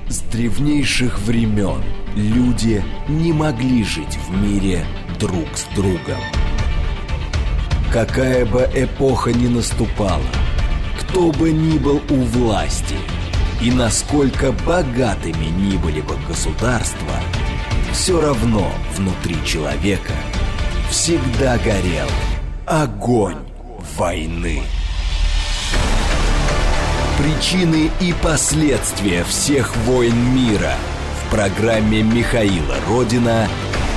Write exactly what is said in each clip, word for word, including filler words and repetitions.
С древнейших времен люди не могли жить в мире друг с другом. Какая бы эпоха ни наступала, кто бы ни был у власти, и насколько богатыми ни были бы государства, все равно внутри человека всегда горел огонь войны. Причины и последствия всех войн мира в программе Михаила Родина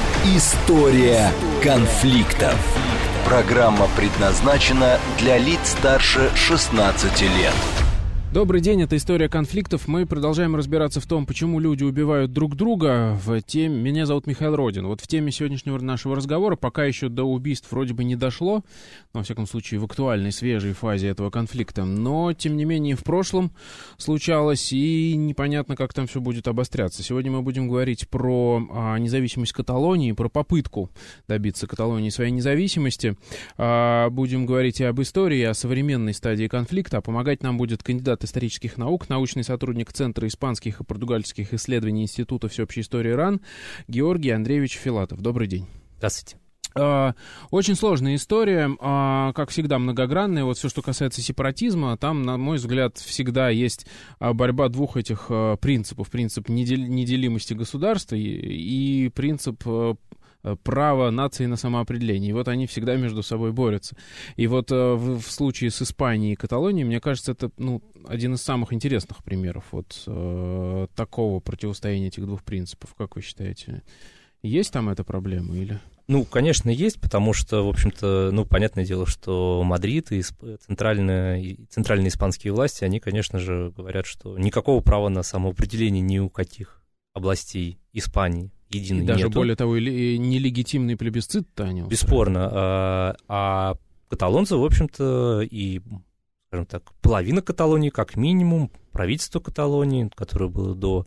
«История конфликтов». Программа предназначена для лиц старше шестнадцати лет. Добрый день, это «История конфликтов». Мы продолжаем разбираться в том, почему люди убивают друг друга. В теме... Меня зовут Михаил Родин. Вот в теме сегодняшнего нашего разговора пока еще до убийств вроде бы не дошло, но, во всяком случае, в актуальной, свежей фазе этого конфликта. Но, тем не менее, в прошлом случалось, и непонятно, как там все будет обостряться. Сегодня мы будем говорить про а, независимость Каталонии, про попытку добиться Каталонии своей независимости. А, будем говорить и об истории, и о современной стадии конфликта. А помогать нам будет кандидат исторических наук, научный сотрудник Центра испанских и португальских исследований Института всеобщей истории РАН Георгий Андреевич Филатов. Добрый день. Здравствуйте. Очень сложная история, как всегда многогранная. Вот все, что касается сепаратизма, там, на мой взгляд, всегда есть борьба двух этих принципов. Принцип неделимости государства и принцип право нации на самоопределение. И вот они всегда между собой борются. И вот э, в, в случае с Испанией и Каталонией, мне кажется, это ну, один из самых интересных примеров вот э, такого противостояния этих двух принципов. Как вы считаете, есть там эта проблема или... Ну, конечно, есть, потому что, в общем-то, ну, понятное дело, что Мадрид и центральные, центральные испанские власти, они, конечно же, говорят, что никакого права на самоопределение ни у каких областей Испании единой и даже нету. Более того, нелегитимный плебисцит-то они устроили. Бесспорно. А, а каталонцы, в общем-то, и, скажем так, половина Каталонии, как минимум, правительство Каталонии, которое было до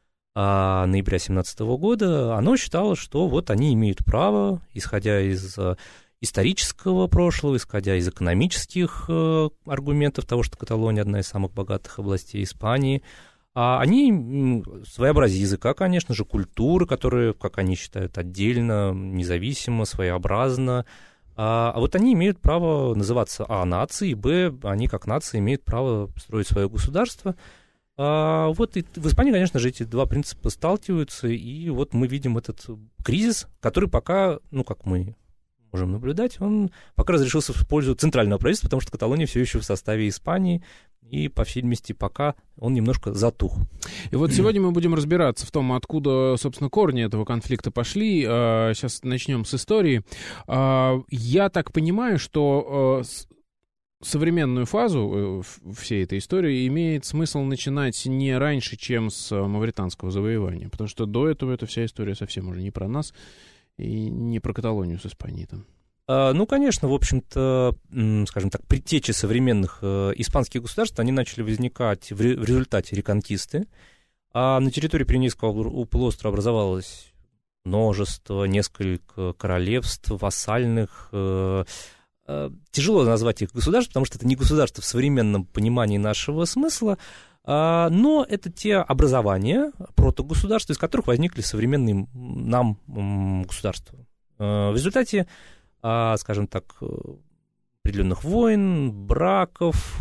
а, ноября семнадцатого года, оно считало, что вот они имеют право, исходя из а, исторического прошлого, исходя из экономических а, аргументов того, что Каталония одна из самых богатых областей Испании, А они своеобразие языка, конечно же, культуры, которые, как они считают, отдельно, независимо, своеобразно. А, а вот они имеют право называться а. нацией, б. они как нация имеют право строить свое государство. А, вот и в Испании, конечно же, эти два принципа сталкиваются, и вот мы видим этот кризис, который пока, ну, как мы можем наблюдать, он пока разрешился в пользу центрального правительства, потому что Каталония все еще в составе Испании, и, по всей видимости, пока он немножко затух. И вот сегодня мы будем разбираться в том, откуда, собственно, корни этого конфликта пошли. Сейчас начнем с истории. Я так понимаю, что современную фазу всей этой истории имеет смысл начинать не раньше, чем с мавританского завоевания, потому что до этого эта вся история совсем уже не про нас, и не про Каталонию с Испанией там. А, ну, конечно, в общем-то, скажем так, предтечи современных э, испанских государств, они начали возникать в, ре- в результате реконкисты. А на территории Пиренейского полуострова образовалось множество, несколько королевств, вассальных. Э, э, тяжело назвать их государств, потому что это не государство в современном понимании нашего смысла, но это те образования, протогосударства, из которых возникли современные нам государства. В результате, скажем так, определенных войн, браков,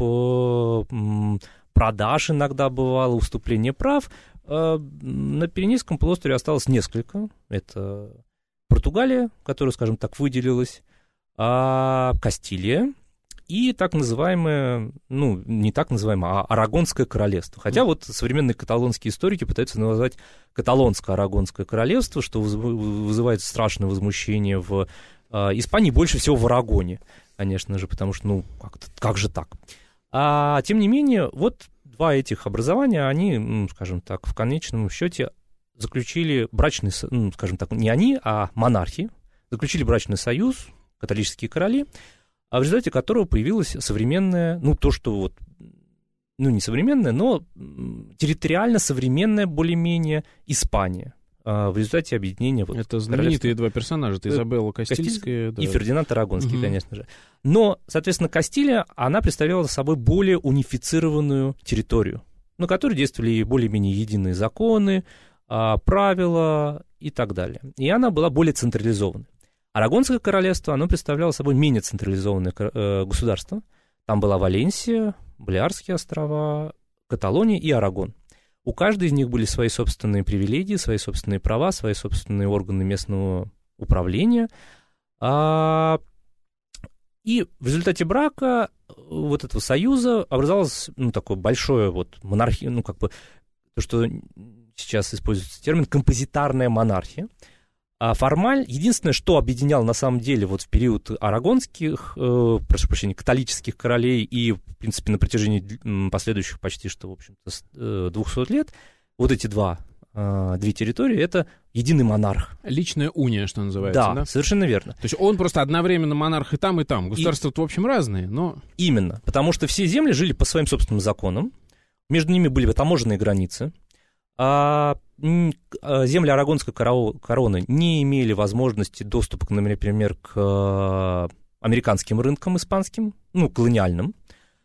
продаж иногда бывало, уступления прав, на Пиренейском полуострове осталось несколько. Это Португалия, которая, скажем так, выделилась, Кастилия, и так называемое, ну, не так называемое, а Арагонское королевство. Хотя вот современные каталонские историки пытаются назвать Каталонско-Арагонское королевство, что вызывает страшное возмущение в э, Испании, больше всего в Арагоне, конечно же, потому что, ну, как, как же так? А, тем не менее, вот два этих образования, они, ну, скажем так, в конечном счете заключили брачный, ну, скажем так, не они, а монархи, заключили брачный союз, католические короли, а в результате которого появилась современная, ну, то, что вот, ну, не современная, но территориально современная, более-менее, Испания. в результате объединения... Вот, это знаменитые два персонажа, это Изабелла Кастильская. Кастиль... Да. И Фердинанд Арагонский, угу. конечно же. Но, соответственно, Кастилия, она представляла собой более унифицированную территорию. на которой действовали более-менее единые законы, правила и так далее. И она была более централизованной. Арагонское королевство, оно представляло собой менее централизованное государство. Там была Валенсия, Балиарские острова, Каталония и Арагон. У каждой из них были свои собственные привилегии, свои собственные права, свои собственные органы местного управления. И в результате брака вот этого союза образовалось, ну, такое большое вот монархия, ну, как бы то, что сейчас используется термин композитарная монархия. А формаль, единственное, что объединяло на самом деле вот в период арагонских, э, прошу прощения, католических королей и, в принципе, на протяжении последующих почти что, в общем-то, двухсот лет, вот эти два, э, две территории, это единый монарх. Личная уния, что называется, да? Да, совершенно верно. То есть он просто одновременно монарх и там, и там. Государства-то, в общем, разные, но... Именно, потому что все земли жили по своим собственным законам, между ними были таможенные границы, а земли арагонской короны не имели возможности доступа, например, к американским рынкам испанским, ну, колониальным.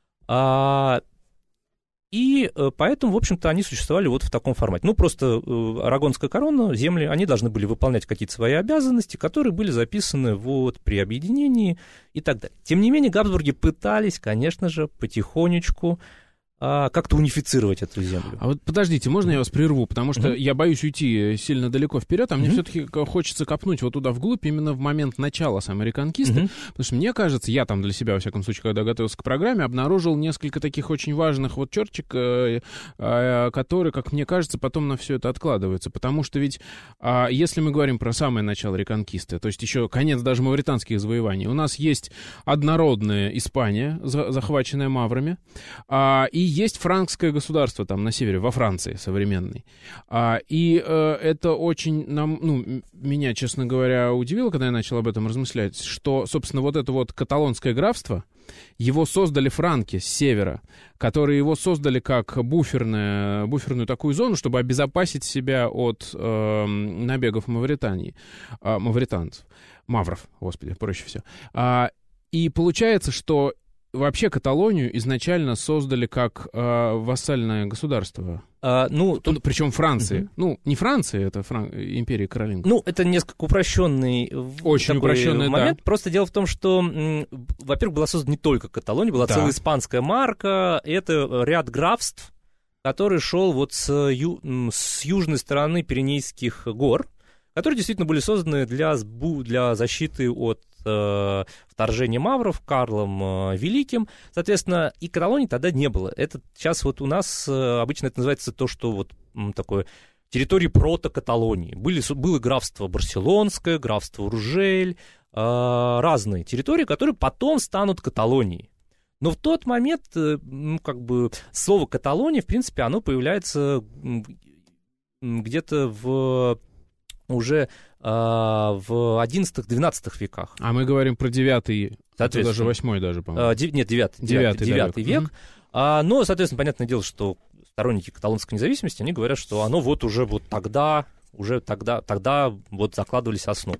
И поэтому, в общем-то, они существовали вот в таком формате. Ну, просто арагонская корона, земли, они должны были выполнять какие-то свои обязанности, которые были записаны вот при объединении и так далее. Тем не менее, Габсбурги пытались, конечно же, потихонечку как-то унифицировать эту землю. А вот подождите, можно я вас прерву, потому что uh-huh. я боюсь уйти сильно далеко вперед, а uh-huh. мне все-таки хочется копнуть вот туда вглубь именно в момент начала самой реконкисты, uh-huh. потому что мне кажется, я там для себя, во всяком случае, когда готовился к программе, обнаружил несколько таких очень важных вот черточек, которые, как мне кажется, потом на все это откладываются, потому что ведь, если мы говорим про самое начало реконкисты, то есть еще конец даже мавританских завоеваний, у нас есть однородная Испания, захваченная маврами, и есть франкское государство там на севере, во Франции современной. А, и э, это очень нам, ну, меня, честно говоря, удивило, когда я начал об этом размышлять, что, собственно, вот это вот каталонское графство, его создали франки с севера, которые его создали как буферная, буферную такую зону, чтобы обезопасить себя от э, набегов Мавритании, э, мавританцев, мавров, господи, проще все. А, и получается, что вообще Каталонию изначально создали как э, вассальное государство. А, ну, тут... Причем Франции. Угу. Ну, не Франция, это Фран... империя Каролингов. Ну, это несколько упрощенный, Очень упрощенный момент. Да. Просто дело в том, что, во-первых, была создана не только Каталония, была да. целая испанская марка. Это ряд графств, который шел вот с, ю... с южной стороны Пиренейских гор, которые действительно были созданы для, для защиты от э, вторжения мавров Карлом э, Великим. Соответственно, и Каталонии тогда не было. Это сейчас вот у нас э, обычно это называется то, что вот м, такое территории прото-Каталонии. Были, было графство Барселонское, графство Уржель, э, разные территории, которые потом станут Каталонией. Но в тот момент, э, ну, как бы, слово «Каталония», в принципе, оно появляется где-то в... уже а, в одиннадцатом-двенадцатом веках. А мы говорим про девятый, это даже восьмой даже, по-моему. А, дев, нет, девятый, девятый, девятый век. век. Mm-hmm. А, но, соответственно, понятное дело, что сторонники каталонской независимости, они говорят, что оно вот уже вот тогда, уже тогда, тогда вот закладывались основы.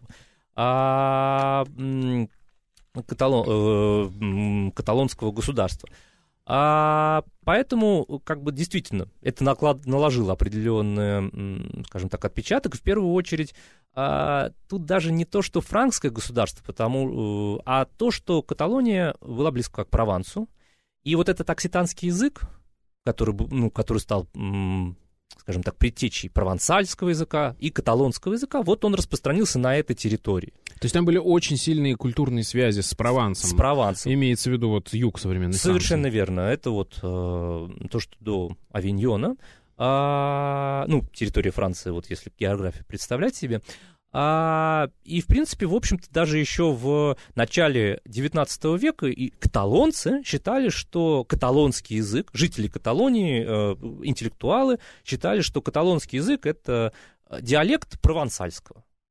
А, м, каталон, э, каталонского государства. А, поэтому, как бы, действительно, это наклад, наложило определенный, скажем так, отпечаток. В первую очередь, а, тут даже не то, что франкское государство, потому, а то, что Каталония была близка к Провансу. И вот этот окситанский язык, который, ну, который стал, скажем так, предтечей провансальского языка и каталонского языка, вот он распространился на этой территории. То есть там были очень сильные культурные связи с Провансом. С Провансом. Имеется в виду вот юг современной Франции. Совершенно верно. Это вот э, то, что до Авиньона, а, ну, территория Франции, вот если географию представлять себе. А, и, в принципе, в общем-то, даже еще в начале девятнадцатого века и каталонцы считали, что каталонский язык, жители Каталонии, э, интеллектуалы, считали, что каталонский язык — это диалект провансальского.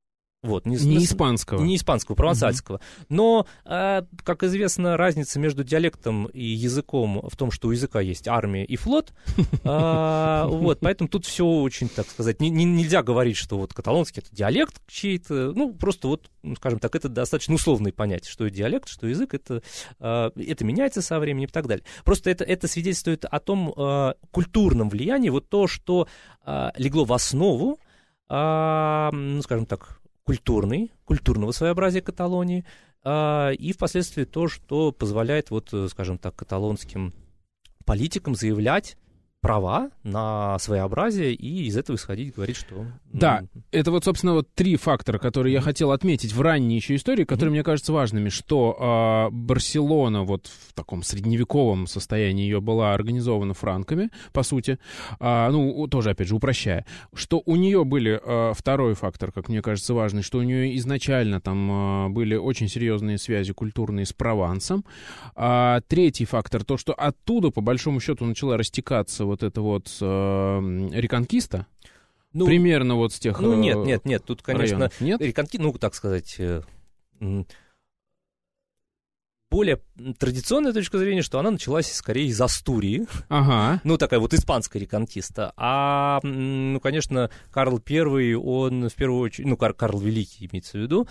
Вот, не, не испанского. Не испанского, провансальского. Uh-huh. Но, э, как известно, разница между диалектом и языком в том, что у языка есть армия и флот. Вот, поэтому тут все очень, так сказать, нельзя говорить, что вот каталонский — это диалект чей-то. Ну, просто вот, скажем так, это достаточно условные понятия, что диалект, что язык, это, это меняется со временем и так далее. Просто это, это свидетельствует о том культурном влиянии, вот то, что легло в основу, ну, скажем так, культурный, культурного своеобразия Каталонии, а, и впоследствии то, что позволяет, вот, скажем так, каталонским политикам заявлять права на своеобразие и из этого исходить, говорить, что... Да, ну... это вот, собственно, вот три фактора, которые mm-hmm. я хотел отметить в ранней еще истории, которые, mm-hmm. мне кажутся важными, что э, Барселона вот в таком средневековом состоянии ее была организована франками, по сути, э, ну, тоже, опять же, упрощая, что у нее были, э, второй фактор, как мне кажется, важный, что у нее изначально там э, были очень серьезные связи культурные с Провансом, а третий фактор, то, что оттуда, по большому счету, начала растекаться вот это вот э, реконкиста, ну, примерно вот с тех Ну, нет, нет, нет, тут, конечно, нет? реконки, ну, так сказать, э, более традиционная точка зрения, что она началась скорее из Астурии, ага. ну, такая вот испанская реконкиста, а, ну, конечно, Карл Первый, он в первую очередь, ну, Кар- Карл Великий имеется в виду,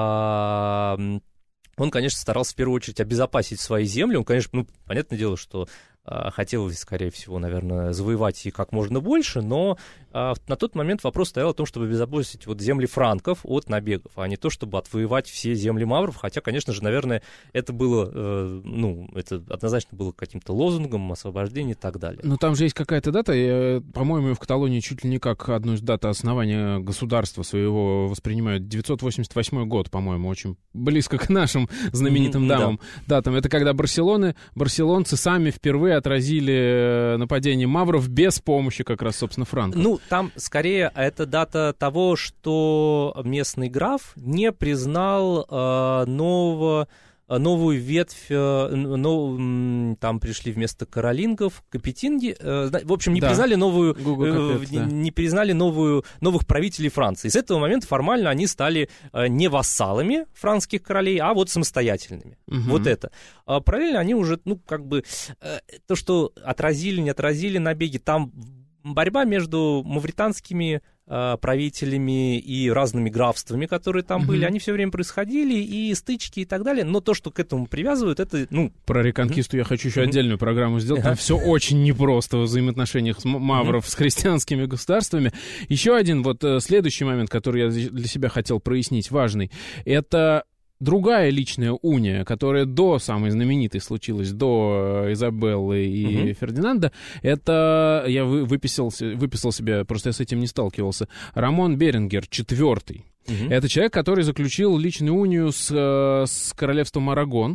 а, он, конечно, старался в первую очередь обезопасить свои земли, он, конечно, ну, понятное дело, что хотел, скорее всего, наверное, завоевать и как можно больше, но а, на тот момент вопрос стоял о том, чтобы обезопасить вот земли франков от набегов, а не то, чтобы отвоевать все земли мавров, хотя, конечно же, наверное, это было, э, ну, это однозначно было каким-то лозунгом освобождения и так далее. Но там же есть какая-то дата, я, по-моему, в Каталонии чуть ли не как одну из дат основания государства своего воспринимают девятьсот восемьдесят восьмой год, по-моему, очень близко к нашим знаменитым mm-hmm, дамам, да. датам. Это когда Барселоны, барселонцы сами впервые отразили нападение мавров без помощи как раз, собственно, франков. Ну, там скорее это дата того, что местный граф не признал э, нового, новую ветвь, э, нов, там пришли вместо каролингов капетинги, э, в общем, не да. признали новую, э, Капет, не, да. не признали новую, новых правителей Франции. С этого момента формально они стали э, не вассалами франкских королей, а вот самостоятельными. Угу. Вот это. А параллельно они уже, ну, как бы, э, то, что отразили, не отразили набеги, там борьба между мавританскими э, правителями и разными графствами, которые там mm-hmm. были, они все время происходили, и стычки и так далее, но то, что к этому привязывают, это, ну... Про реконкисту mm-hmm. я хочу еще mm-hmm. отдельную программу сделать, там все очень непросто в взаимоотношениях с мавров mm-hmm. с христианскими государствами. Еще один вот следующий момент, который я для себя хотел прояснить, важный, это... Другая личная уния, которая до самой знаменитой случилась, до Изабеллы и угу. Фердинанда, это, я выписал, выписал себе, просто я с этим не сталкивался, Рамон Беренгер, четвертый. Угу. Это человек, который заключил личную унию с, с королевством Арагон.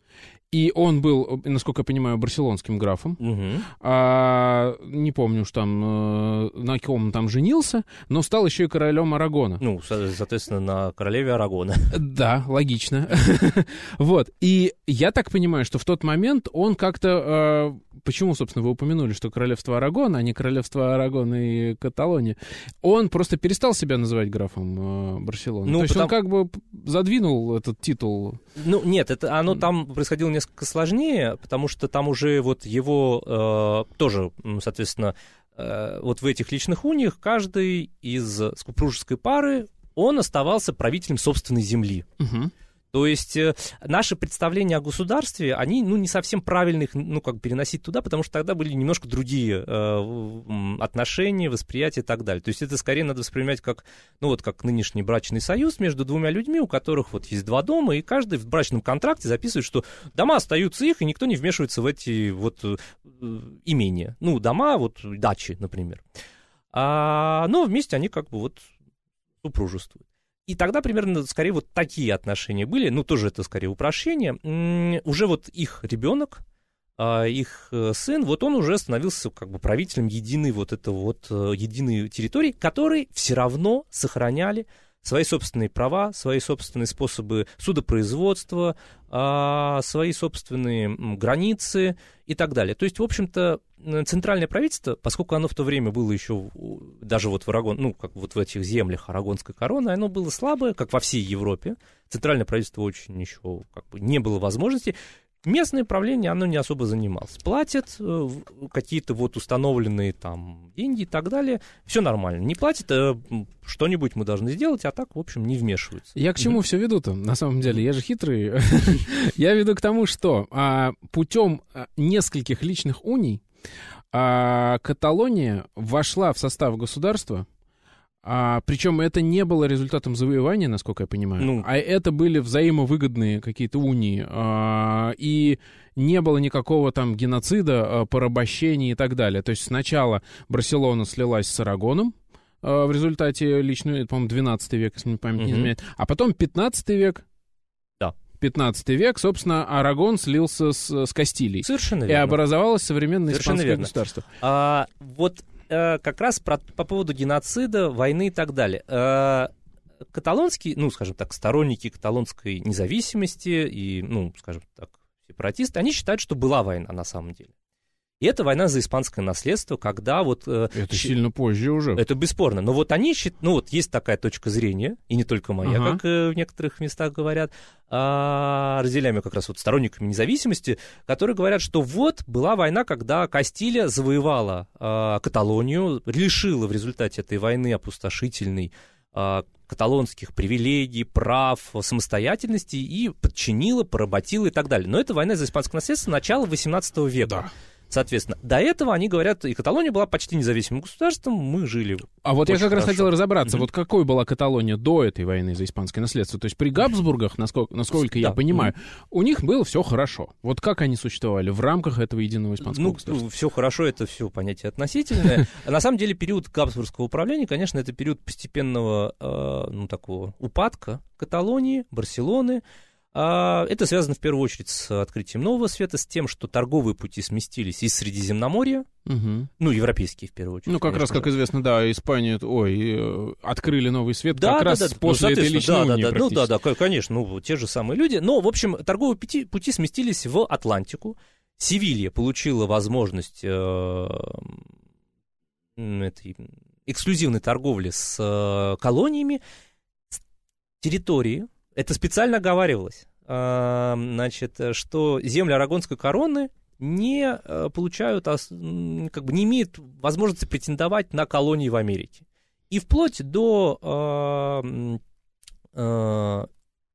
И он был, насколько я понимаю, барселонским графом. Uh-huh. А, не помню, что там, на ком он там женился, но стал еще и королем Арагона. Ну, соответственно, на королеве Арагона. Да, логично. Вот. И я так понимаю, что в тот момент он как-то... Почему, собственно, вы упомянули, что королевство Арагона, а не королевство Арагона и Каталония? Он просто перестал себя называть графом Барселоны. Ну, То есть потому... он как бы задвинул этот титул. Ну, нет, это, оно там происходило несколько сложнее, потому что там уже вот его э, тоже, соответственно, э, вот в этих личных униях каждый из супружеской пары, он оставался правителем собственной земли. Угу. То есть э, наши представления о государстве, они, ну, не совсем правильно их, ну, как переносить туда, потому что тогда были немножко другие э, отношения, восприятия и так далее. То есть это скорее надо воспринимать как, ну, вот как нынешний брачный союз между двумя людьми, у которых вот есть два дома, и каждый в брачном контракте записывает, что дома остаются их, и никто не вмешивается в эти вот э, имения. Ну, дома, вот дачи, например. А, но вместе они как бы вот супружествуют. И тогда примерно, скорее, вот такие отношения были, ну, тоже это, скорее, упрощение. Уже вот их ребенок, их сын, вот он уже становился как бы правителем единой вот этой вот, единой территории, которые все равно сохраняли свои собственные права, свои собственные способы судопроизводства, свои собственные границы и так далее. То есть, в общем-то, центральное правительство, поскольку оно в то время было еще даже вот в Арагон, ну, как вот в этих землях Арагонской короны, оно было слабое, как во всей Европе. Центральное правительство очень еще как бы не было возможности. Местное правление, оно не особо занималось. Платят э, какие-то вот установленные там деньги и так далее. Все нормально. Не платят, э, что-нибудь мы должны сделать, а так, в общем, не вмешиваются. Я к чему все веду-то, на самом деле? Я же хитрый. Я веду к тому, что путем нескольких личных уний Каталония вошла в состав государства. А, причем это не было результатом завоевания, насколько я понимаю, ну, а это были взаимовыгодные какие-то унии, а, и не было никакого там геноцида, а, порабощения и так далее. То есть сначала Барселона слилась с Арагоном а, в результате личной, по-моему, двенадцатый век, если мне память не изменяет, а потом пятнадцатый век. Да. пятнадцатый век, собственно, Арагон слился с, с Кастилией. Совершенно верно. И образовалось современное Совершенно испанское верно. государство. А, вот как раз про, по поводу геноцида, войны и так далее. Каталонские, ну, скажем так, сторонники каталонской независимости и, ну, скажем так, сепаратисты, они считают, что была война на самом деле. И это война за испанское наследство, когда вот... Это щ... сильно позже уже. Это бесспорно. Но вот они считают... Ну вот есть такая точка зрения, и не только моя, ага. как в некоторых местах говорят, а, разделяем ее как раз вот сторонниками независимости, которые говорят, что вот была война, когда Кастилия завоевала а, Каталонию, лишила в результате этой войны опустошительной а, каталонских привилегий, прав, самостоятельности и подчинила, поработила и так далее. Но это война за испанское наследство начала восемнадцатого века. Да. Соответственно, до этого они говорят, и Каталония была почти независимым государством, мы жили. А вот я как хорошо. раз хотел разобраться, Mm-hmm. вот какой была Каталония до этой войны за испанское наследство. То есть при Габсбургах, насколько, насколько я да. понимаю, mm-hmm. у них было все хорошо. Вот как они существовали в рамках этого единого испанского ну, государства? Ну, все хорошо, это все понятие относительное. На самом деле период Габсбургского управления, конечно, это период постепенного, ну, такого упадка Каталонии, Барселоны. Это связано в первую очередь с открытием Нового Света, с тем, что торговые пути сместились из Средиземноморья, угу. ну, европейские в первую очередь. Ну, как раз, же. как известно, да, Испанию, ой, открыли Новый Свет да, как да, раз да, после ну, этой личной да, унии да, да, ну, да, да, конечно, ну, те же самые люди. Но, в общем, торговые пути, пути сместились в Атлантику. Севилья получила возможность э, этой эксклюзивной торговли с э, колониями, с территории. Это специально оговаривалось, значит, что земли Арагонской короны не получают, как бы не имеют возможности претендовать на колонии в Америке. И вплоть до, до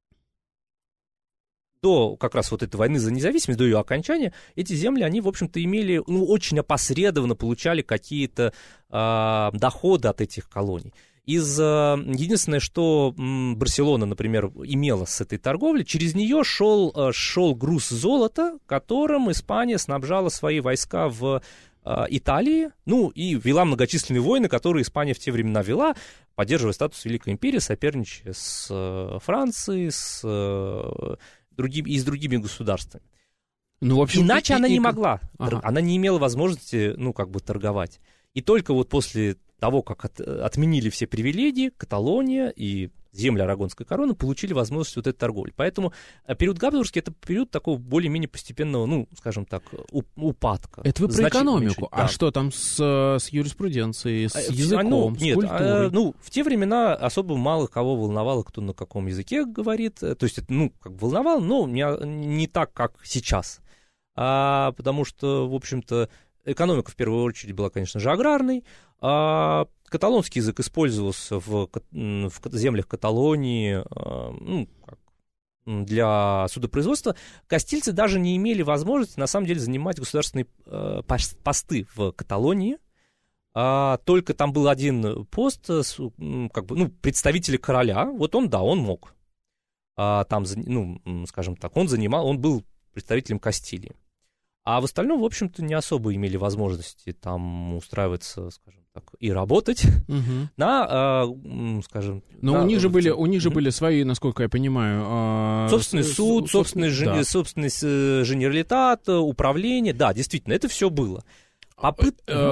как раз вот этой войны за независимость, до ее окончания, эти земли, они, в общем-то, имели, ну, очень опосредованно получали какие-то доходы от этих колоний. Из, единственное, что Барселона, например, имела с этой торговлей, через нее шел, шел груз золота, которым Испания снабжала свои войска в Италии, ну и вела многочисленные войны, которые Испания в те времена вела, поддерживая статус Великой империи, соперничая с Францией, с другими, и с другими государствами. Ну, в общем, Иначе и, она и, не и... могла, ага. она не имела возможности, ну, как бы торговать. И только вот после того, как от, отменили все привилегии, Каталония и земли Арагонской короны получили возможность вот этой торговли. Поэтому период Габсбургский — это период такого более-менее постепенного, ну, скажем так, упадка. Это вы про экономику. Да. А что там с, с юриспруденцией, с а, языком, ну, с нет, культурой? А, ну, в те времена особо мало кого волновало, кто на каком языке говорит. То есть, это, ну, как бы волновало, но не, не так, как сейчас. А, потому что, в общем-то, экономика в первую очередь была, конечно же, аграрной. А каталонский язык использовался в, в землях Каталонии, ну, как, для судопроизводства. Кастильцы даже не имели возможности, на самом деле, занимать государственные посты в Каталонии. А, только там был один пост, как бы, ну, представителя короля. Вот он, да, он мог. А, там, ну, скажем так, он занимал, он был представителем Кастилии. А в остальном, в общем-то, не особо имели возможности там устраиваться, скажем так, и работать угу. на, э, скажем... Но на, у них же в... были, у них же были свои, насколько я понимаю... Э, собственный с, суд, с, собственный, да. жен... собственный женералитат, управление. Да, действительно, это все было. Попыт... Э,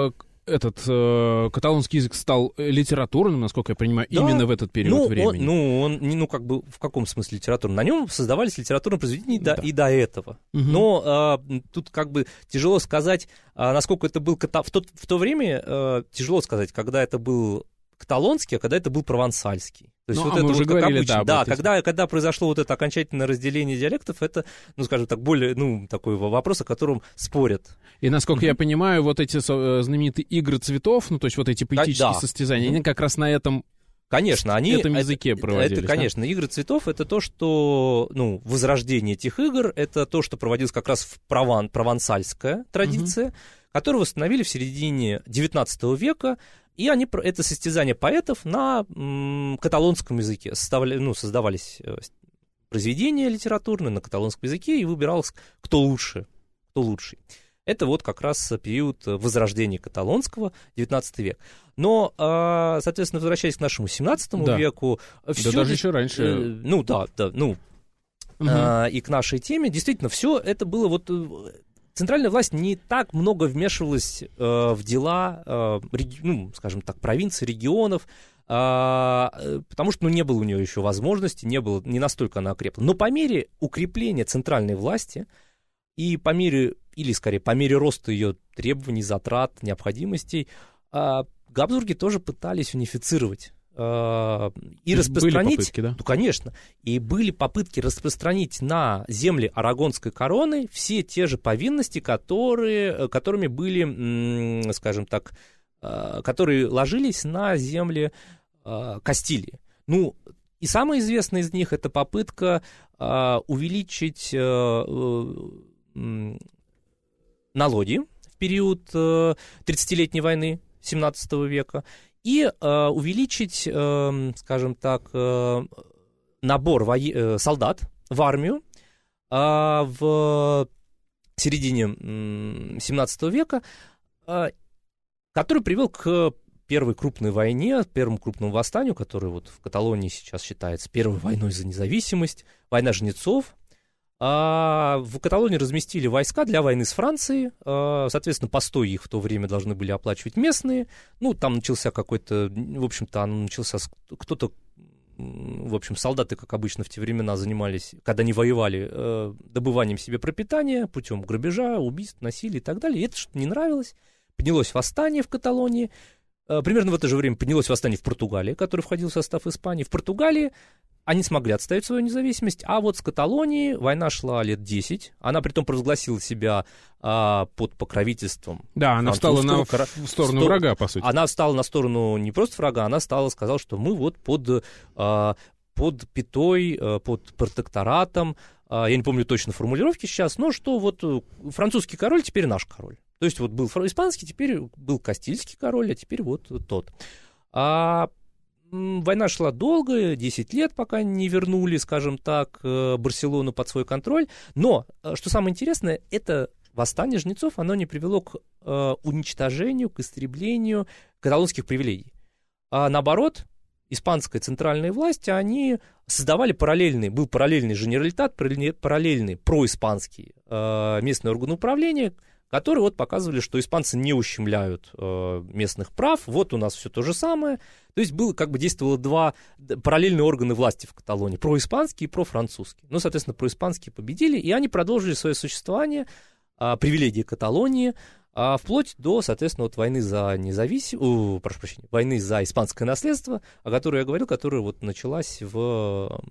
этот э, каталонский язык стал литературным, насколько я понимаю, да. именно в этот период ну, времени. Он, ну, он, ну, как бы, в каком смысле литературным? На нем создавались литературные произведения да. и до этого. Угу. Но э, тут как бы тяжело сказать, э, насколько это был... Ката... В, то, в то время э, тяжело сказать, когда это был каталонский, а когда это был провансальский. То есть ну, вот а это мы уже вот говорили, обычно. да, Да, когда, когда произошло вот это окончательное разделение диалектов, это, ну, скажем так, более, ну, такой вопрос, о котором спорят. И, насколько mm-hmm. я понимаю, вот эти знаменитые игры цветов, ну, то есть вот эти поэтические да. состязания, mm-hmm. они как раз на этом... Конечно, они... этом языке это, проводились. Это, конечно, да? Игры цветов — это то, что, ну, возрождение этих игр, это то, что проводилось как раз в прован, провансальская традиция, mm-hmm. которую восстановили в середине девятнадцатого века, и они, это состязание поэтов на м, каталонском языке. Составля, ну, создавались произведения литературные на каталонском языке, и выбиралось, кто лучше, кто лучший. Это вот как раз период возрождения каталонского, девятнадцатый век. Но, соответственно, возвращаясь к нашему семнадцатому да. веку... Да все, даже еще раньше. Э, ну, да, да, ну, угу. э, и к нашей теме, действительно, все это было вот... Центральная власть не так много вмешивалась э, в дела, э, реги- ну, скажем так, провинций, регионов, э, потому что ну, не было у нее еще возможности, не, было, не настолько она окрепла. Но по мере укрепления центральной власти и по мере, или скорее по мере роста ее требований, затрат, необходимостей, э, Габсбурги тоже пытались унифицировать. И распространить, были попытки, да? Ну, конечно, и были попытки распространить на земли Арагонской короны все те же повинности, которые, которыми были, скажем так, которые ложились на земли Кастилии. Ну, и самая известная из них — это попытка увеличить налоги в период тридцатилетней войны семнадцатого века, и э, увеличить, э, скажем так, э, набор воe- э, солдат в армию э, в середине э, семнадцатого века, э, который привел к первой крупной войне, первому крупному восстанию, которое вот в Каталонии сейчас считается первой войной за независимость, война жнецов. А в Каталонии разместили войска для войны с Францией, соответственно, постой их в то время должны были оплачивать местные. Ну, там начался какой-то, в общем-то, начался кто-то, в общем, солдаты, как обычно в те времена, занимались, когда они воевали, добыванием себе пропитания путем грабежа, убийств, насилия и так далее. И это что-то не нравилось. Поднялось восстание в Каталонии. Примерно в это же время поднялось восстание в Португалии, которое входило в состав Испании. В Португалии они смогли отстоять свою независимость, а вот с Каталонией война шла лет десять. Она притом провозгласила себя а, под покровительством. Да, она встала на кора... в сторону Сто... врага, по сути. Она встала на сторону не просто врага, она стала, сказала, что мы вот под, а, под пятой, а, под протекторатом. А, я не помню точно формулировки сейчас, но что вот французский король теперь наш король. То есть вот был испанский, теперь был кастильский король, а теперь вот тот. А война шла долго, десять лет, пока не вернули, скажем так, Барселону под свой контроль. Но, что самое интересное, это восстание жнецов, оно не привело к уничтожению, к истреблению каталонских привилегий. А наоборот, испанская центральная власть, они создавали параллельный, был параллельный женералитат, параллельный происпанский местный орган управления, которые вот показывали, что испанцы не ущемляют э, местных прав, вот у нас все то же самое. То есть было, как бы действовало два параллельные органы власти в Каталонии, происпанский и профранцузский. Ну, соответственно, происпанские победили, и они продолжили свое существование, э, привилегии Каталонии, э, вплоть до, соответственно, вот войны за независимость, прошу прощения, войны за испанское наследство, о которой я говорил, которая вот началась в...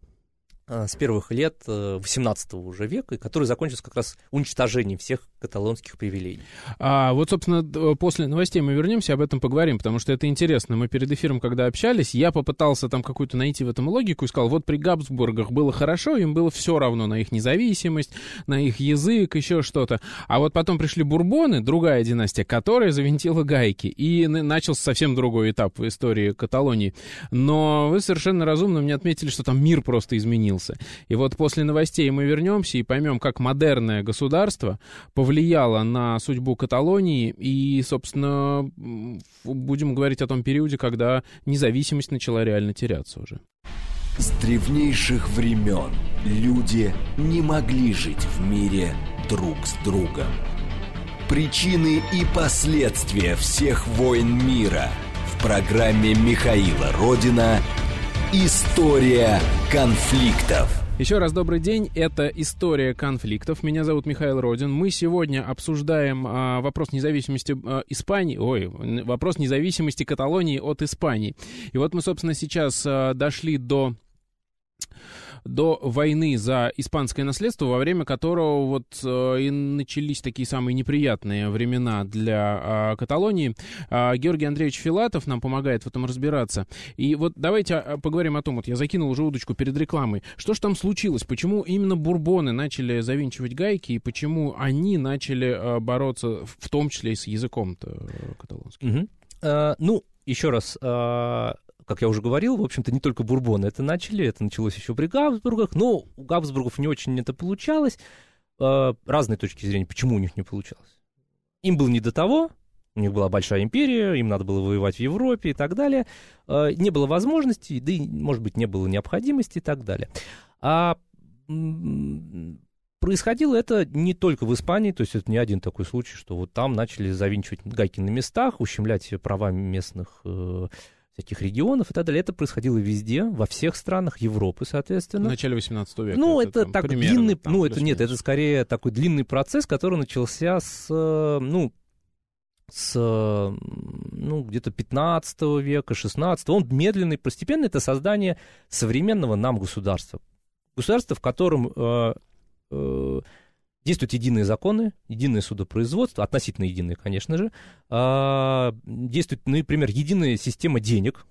с первых лет восемнадцатого уже века, который закончился как раз уничтожением всех каталонских привилегий. А вот, собственно, после новостей мы вернемся, об этом поговорим, потому что это интересно. Мы перед эфиром, когда общались, я попытался там какую-то найти в этом логику и сказал, вот при Габсбургах было хорошо, им было все равно на их независимость, на их язык, еще что-то. А вот потом пришли Бурбоны, другая династия, которая завинтила гайки, и начался совсем другой этап в истории Каталонии. Но вы совершенно разумно мне отметили, что там мир просто изменился. И вот после новостей мы вернемся и поймем, как модерное государство повлияло на судьбу Каталонии, и, собственно, будем говорить о том периоде, когда независимость начала реально теряться уже. С древнейших времен люди не могли жить в мире друг с другом. Причины и последствия всех войн мира в программе Михаила Родина «История конфликтов». Еще раз добрый день, это «История конфликтов». Меня зовут Михаил Родин. Мы сегодня обсуждаем а, вопрос независимости а, Испании, ой, вопрос независимости Каталонии от Испании. И вот мы, собственно, сейчас а, дошли до... до войны за испанское наследство, во время которого вот э, и начались такие самые неприятные времена для э, Каталонии. Э, Георгий Андреевич Филатов нам помогает в этом разбираться. И вот давайте поговорим о том, вот я закинул уже удочку перед рекламой. Что же там случилось? Почему именно бурбоны начали завинчивать гайки, и почему они начали э, бороться, в том числе и с языком-то э, каталонским? Угу. Uh, ну, еще раз... Uh... Как я уже говорил, в общем-то, не только бурбоны это начали, это началось еще при Габсбургах, но у Габсбургов не очень это получалось. Разные точки зрения, почему у них не получалось. Им было не до того, у них была большая империя, им надо было воевать в Европе и так далее. Не было возможностей, да и, может быть, не было необходимости и так далее. А происходило это не только в Испании, то есть это не один такой случай, что вот там начали завинчивать гайки на местах, ущемлять права местных всяких регионов и так далее. Это происходило везде, во всех странах Европы, соответственно. В начале восемнадцатого века. Ну, это, это так примерно, длинный, там, ну, это нет, это скорее такой длинный процесс, который начался с, ну, с, ну, где-то пятнадцатого века, шестнадцатого. Он медленный, постепенный. Это создание современного нам государства. Государства, в котором э, э, действуют единые законы, единое судопроизводство, относительно единое, конечно же. А, действует, ну, например, единая система денег.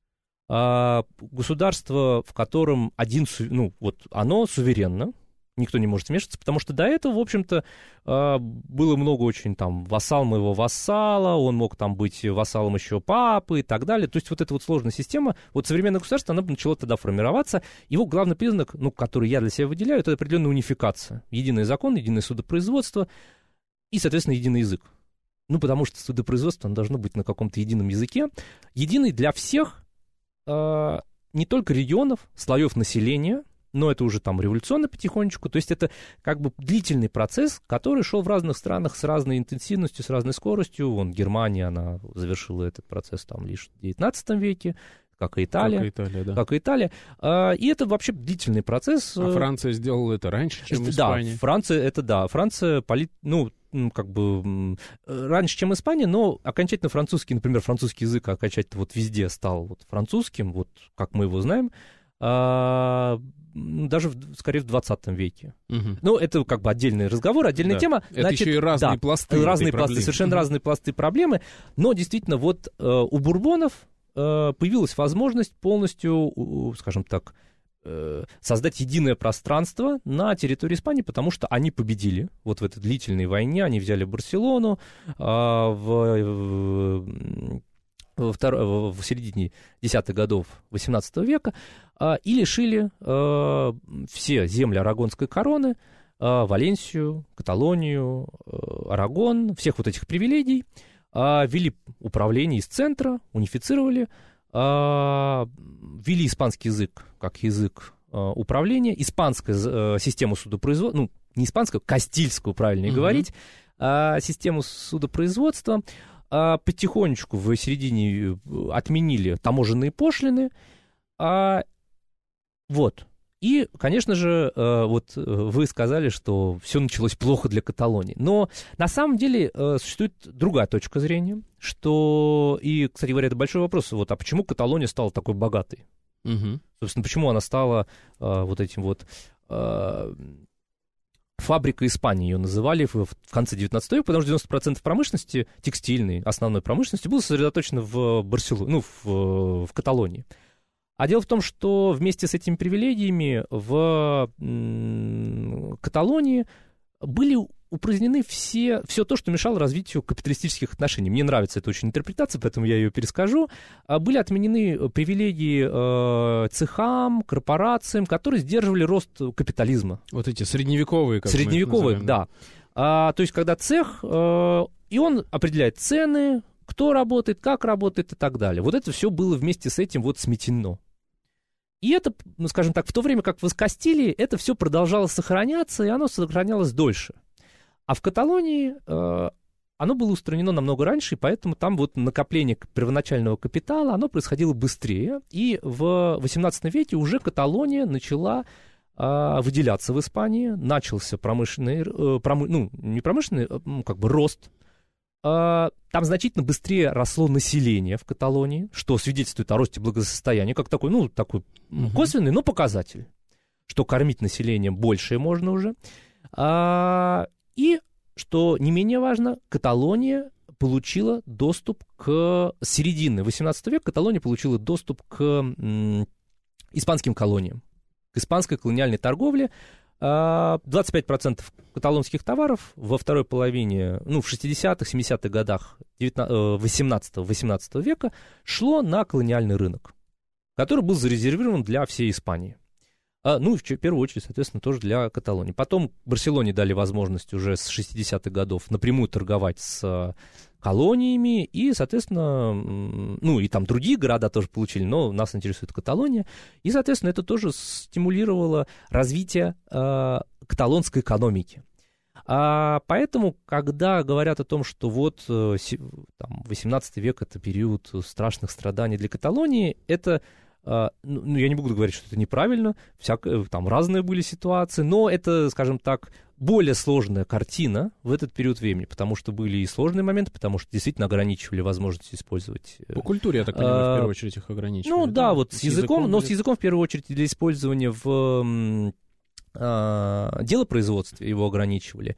А, государство, в котором один, ну, вот оно суверенно, никто не может вмешиваться, потому что до этого, в общем-то, а, было много очень там вассал моего вассала, он мог там быть вассалом еще папы и так далее. То есть вот эта вот сложная система, вот современное государство, оно начало тогда формироваться. Его главный признак, ну, который я для себя выделяю, это определенная унификация. Единый закон, единое судопроизводство и, соответственно, единый язык. Ну, потому что судопроизводство, оно должно быть на каком-то едином языке. Единый для всех, а, не только регионов, слоев населения, но это уже там революционно потихонечку, то есть это как бы длительный процесс, который шел в разных странах с разной интенсивностью, с разной скоростью. Вон Германия, она завершила этот процесс там лишь в девятнадцатом веке, как и Италия. Как и Италия, да. Как и Италия. А, и это вообще длительный процесс. А Франция сделала это раньше, чем Испания. Да, Франция, это да. Франция, полит, ну, как бы раньше, чем Испания, но окончательно французский, например, французский язык окончательно вот везде стал вот французским, вот как мы его знаем. А, даже, в, скорее, в двадцатом веке. Угу. Ну, это как бы отдельный разговор, отдельная да. тема. Это Значит, еще и разные да, пласты. Разные пласты, проблемы. Совершенно угу. разные пласты проблемы. Но действительно, вот э, у бурбонов э, появилась возможность полностью, э, скажем так, э, создать единое пространство на территории Испании, потому что они победили вот в этой длительной войне. Они взяли Барселону э, в... в В, втор... в середине десятых годов восемнадцатого века, а, и лишили а, все земли Арагонской короны, а, Валенсию, Каталонию, а, Арагон, всех вот этих привилегий, а, ввели управление из центра, унифицировали, а, ввели испанский язык как язык а, управления, испанская а, система судопроизводства, ну, не испанская, кастильскую, правильнее mm-hmm. говорить, а, систему судопроизводства. А потихонечку в середине отменили таможенные пошлины. А, вот. И, конечно же, вот вы сказали, что все началось плохо для Каталонии. Но на самом деле существует другая точка зрения, что, и, кстати говоря, это большой вопрос, вот, а почему Каталония стала такой богатой? Угу. Собственно, почему она стала вот этим вот... Фабрика Испании ее называли в, в конце девятнадцатого века, потому что девяносто процентов промышленности, текстильной, основной промышленности, было сосредоточено в Барселоне, ну, в, в Каталонии. А дело в том, что вместе с этими привилегиями в м- Каталонии были упразднены все, все то, что мешало развитию капиталистических отношений. Мне нравится эта очень интерпретация, поэтому я ее перескажу. Были отменены привилегии э, цехам, корпорациям, которые сдерживали рост капитализма. Вот эти средневековые, как Средневековые, мы их называем, да. А, то есть, когда цех, э, и он определяет цены, кто работает, как работает и так далее. Вот это все было вместе с этим вот сметено. И это, ну, скажем так, в то время как в Кастилии, это все продолжало сохраняться, и оно сохранялось дольше. А в Каталонии э, оно было устранено намного раньше, и поэтому там вот накопление первоначального капитала, оно происходило быстрее, и в восемнадцатом веке уже Каталония начала а, выделяться в Испании, начался промышленный, э, промы, ну, не промышленный, а, как бы рост. А, там значительно быстрее росло население в Каталонии, что свидетельствует о росте благосостояния, как такой, ну, такой uh-huh. косвенный, но показатель, что кормить население большее можно уже. А, и что не менее важно, Каталония получила доступ к... С середины восемнадцатого века Каталония получила доступ к м, испанским колониям, к испанской колониальной торговле. двадцать пять процентов каталонских товаров во второй половине, ну, в шестидесятых, семидесятых годах восемнадцатого-восемнадцатого века шло на колониальный рынок, который был зарезервирован для всей Испании. А, ну, в первую очередь, соответственно, тоже для Каталонии. Потом Барселоне дали возможность уже с шестидесятых годов напрямую торговать с колониями, и, соответственно, ну, и там другие города тоже получили, но нас интересует Каталония, и, соответственно, это тоже стимулировало развитие э, каталонской экономики. А, поэтому, когда говорят о том, что вот э, там, восемнадцатый век — это период страшных страданий для Каталонии, это... Ну, я не буду говорить, что это неправильно, всяко, там разные были ситуации, но это, скажем так, более сложная картина в этот период времени, потому что были и сложные моменты, потому что действительно ограничивали возможность использовать... По культуре, я так понимаю, а, в первую очередь их ограничивали. Ну да, да вот с, с языком, языком, но с языком в первую очередь для использования в а, делопроизводстве его ограничивали.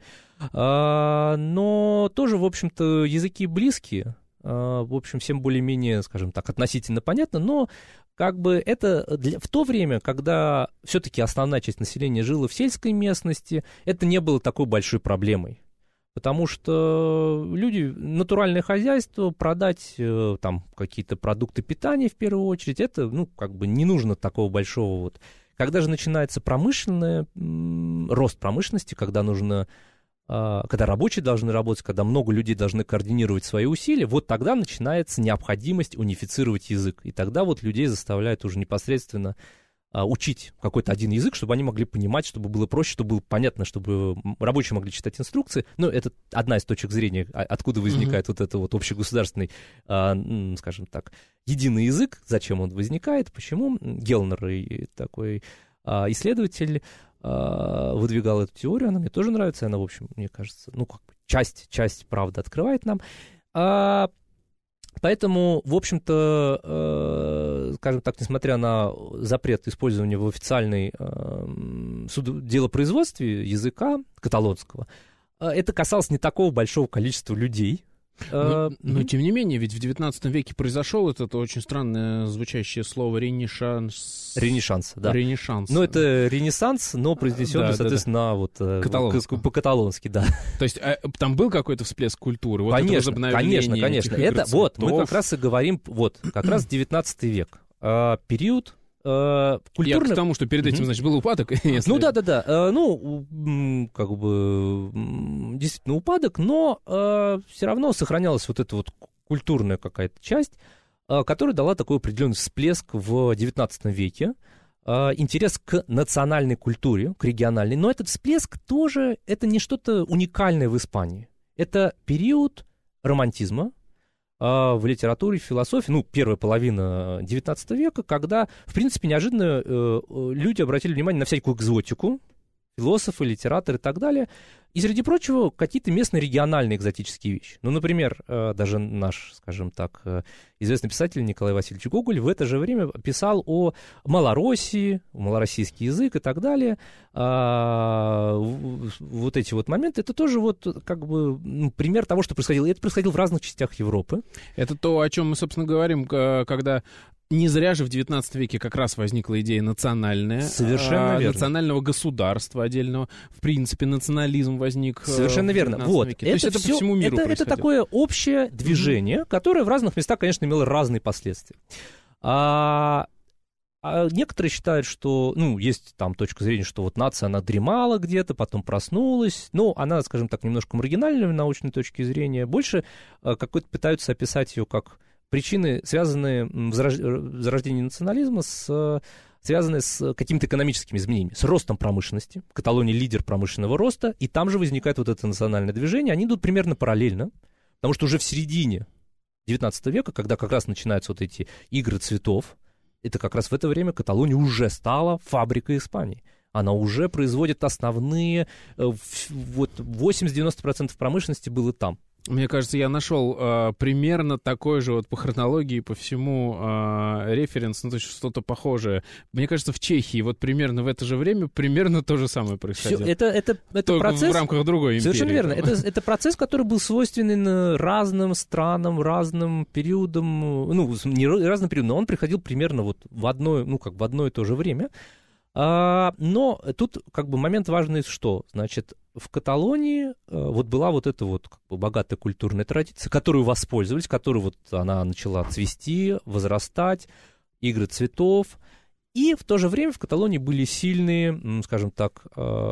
А, но тоже, в общем-то, языки близкие, а, в общем, всем более-менее, скажем так, относительно понятно, но как бы это для, в то время, когда все-таки основная часть населения жила в сельской местности, это не было такой большой проблемой. Потому что люди, натуральное хозяйство, продать э, там какие-то продукты питания в первую очередь, это, ну, как бы не нужно такого большого вот. Когда же начинается промышленный м- рост промышленности, когда нужно... когда рабочие должны работать, когда много людей должны координировать свои усилия, вот тогда начинается необходимость унифицировать язык. И тогда вот людей заставляют уже непосредственно а, учить какой-то один язык, чтобы они могли понимать, чтобы было проще, чтобы было понятно, чтобы рабочие могли читать инструкции. Но это одна из точек зрения, откуда возникает mm-hmm. вот это вот общегосударственный, а, скажем так, единый язык, зачем он возникает, почему. Гелнер, такой а, исследователь, выдвигал эту теорию, она мне тоже нравится, она, в общем, мне кажется, ну, как бы часть, часть правды открывает нам. А, поэтому, в общем-то, э, скажем так, несмотря на запрет использования в официальной э, суд, делопроизводстве языка каталонского, э, это касалось не такого большого количества людей. Но, но, тем не менее, ведь в девятнадцатом веке произошел этот очень странное звучащее слово «ренешанс». Ренешанс, да. Ренешанс. Ну, это ренессанс, но произнесенный, да, соответственно, да, да. вот по-каталонски, да. То есть а, там был какой-то всплеск культуры? Вот конечно, конечно, конечно. Это вот, мы как раз и говорим, вот, как раз девятнадцатый век. А, период... Культурный... Я к тому, что перед этим, mm-hmm. значит, был упадок. Если... Ну, да-да-да, ну, как бы, действительно упадок, но э, все равно сохранялась вот эта вот культурная какая-то часть, э, которая дала такой определенный всплеск в девятнадцатом веке, э, интерес к национальной культуре, к региональной, но этот всплеск тоже, это не что-то уникальное в Испании, это период романтизма, в литературе, в философии, ну, первая половина девятнадцатого века, когда, в принципе, неожиданно э, люди обратили внимание на всякую экзотику, философы, литераторы и так далее, и, среди прочего, какие-то местные региональные экзотические вещи. Ну, например, э, даже наш, скажем так, э, известный писатель Николай Васильевич Гоголь в это же время писал о Малороссии, малороссийский язык и так далее. А, вот эти вот моменты, это тоже вот как бы ну, пример того, что происходило. И это происходило в разных частях Европы. Это то, о чем мы, собственно, говорим, когда... Не зря же в девятнадцатом веке как раз возникла идея национальная. Совершенно а, верно. Национального государства отдельного. В принципе, национализм возник. Совершенно верно. Вот. Веке. Это, это все, по всему миру это, это такое общее движение, mm-hmm. которое в разных местах, конечно, имело разные последствия. А, а некоторые считают, что, ну, есть там точка зрения, что вот нация, она дремала где-то, потом проснулась. Ну, она, скажем так, немножко маргинальная в научной точке зрения. Больше а, какой-то пытаются описать ее как... Причины, связанные с зарождением национализма, с, связаны с какими-то экономическими изменениями, с ростом промышленности. Каталония лидер промышленного роста, и там же возникает вот это национальное движение. Они идут примерно параллельно. Потому что уже в середине девятнадцатого века, когда как раз начинаются вот эти игры цветов, это как раз в это время Каталония уже стала фабрикой Испании. Она уже производит основные, вот восемьдесят-девяносто процентов промышленности было там. Мне кажется, я нашел э, примерно такой же вот по хронологии, по всему э, референс, ну, то есть что-то похожее. Мне кажется, в Чехии вот примерно в это же время примерно то же самое происходило. Всё, это, это, это Только процесс... в рамках другой империи. Совершенно верно. Это, это процесс, который был свойственен разным странам, разным периодам, ну, не разным периодам, но он приходил примерно вот в одно, ну, как в одно и то же время. А, но тут как бы момент важный, что, значит, в Каталонии вот была вот эта вот как бы богатая культурная традиция, которую воспользовались, которую вот она начала цвести, возрастать, игры цветов, и в то же время в Каталонии были сильные, скажем так,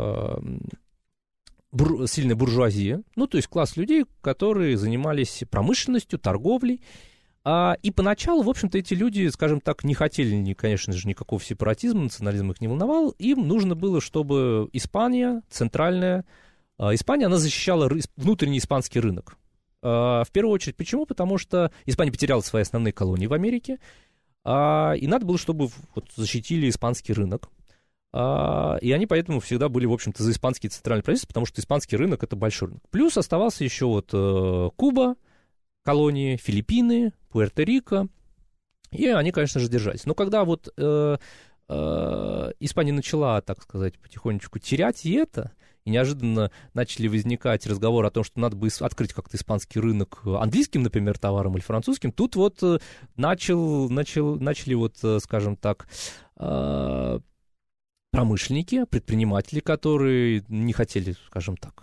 бур, сильная буржуазия, ну, то есть класс людей, которые занимались промышленностью, торговлей. И поначалу, в общем-то, эти люди, скажем так, не хотели, конечно же, никакого сепаратизма, национализм их не волновал. Им нужно было, чтобы Испания, центральная Испания, она защищала внутренний испанский рынок. В первую очередь, почему? Потому что Испания потеряла свои основные колонии в Америке, и надо было, чтобы вот защитили испанский рынок. И они поэтому всегда были, в общем-то, за испанский центральный правительство, потому что испанский рынок — это большой рынок. Плюс оставался еще вот Куба, колонии, Филиппины, Пуэрто-Рико, и они, конечно же, держались. Но когда вот э, э, Испания начала, так сказать, потихонечку терять и это, и неожиданно начали возникать разговоры о том, что надо бы открыть как-то испанский рынок английским, например, товаром или французским, тут вот начал, начал, начали вот, скажем так, э, промышленники, предприниматели, которые не хотели, скажем так,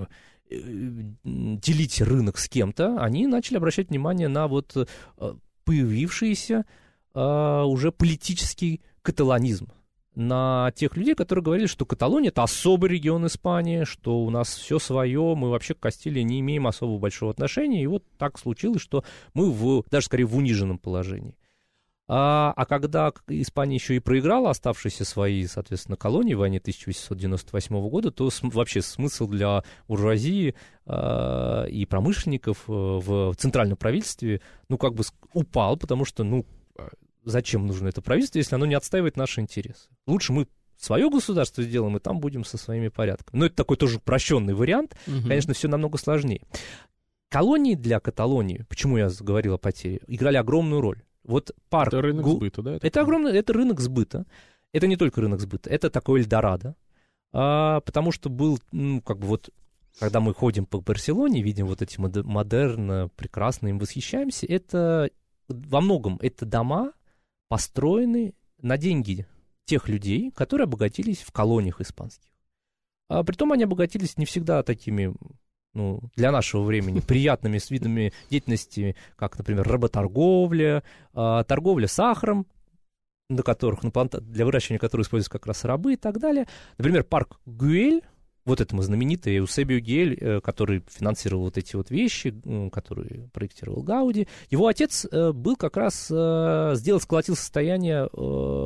делить рынок с кем-то, они начали обращать внимание на вот появившийся а, уже политический каталонизм, на тех людей, которые говорили, что Каталония — это особый регион Испании, что у нас все свое, мы вообще к Кастилии не имеем особо большого отношения, и вот так случилось, что мы в, даже скорее в униженном положении. А, а когда Испания еще и проиграла оставшиеся свои, соответственно, колонии в войне тысяча восемьсот девяносто восьмого года, то с, вообще смысл для буржуазии а, и промышленников в центральном правительстве, ну, как бы упал, потому что, ну, зачем нужно это правительство, если оно не отстаивает наши интересы? Лучше мы свое государство сделаем, и там будем со своими порядками. Но это такой тоже упрощенный вариант, угу. Конечно, все намного сложнее. Колонии для Каталонии, почему я говорил о потере, играли огромную роль. Вот парк... Это рынок Гу... сбыта, да? Это, это огромный, это рынок сбыта. Это не только рынок сбыта, это такой Эльдорадо. А, потому что был, ну, как бы вот, когда мы ходим по Барселоне, видим вот эти модерн, прекрасно им восхищаемся, это во многом это дома, построены на деньги тех людей, которые обогатились в колониях испанских. А притом они обогатились не всегда такими... ну, для нашего времени, приятными с видами деятельности, как, например, работорговля, э, торговля сахаром, на которых, на планта... для выращивания которого используются как раз рабы и так далее. Например, парк Гюэль, вот этому знаменитый Эусебио Гюэль, э, который финансировал вот эти вот вещи, э, которые проектировал Гауди, его отец э, был как раз, э, сделал, сколотил состояние э,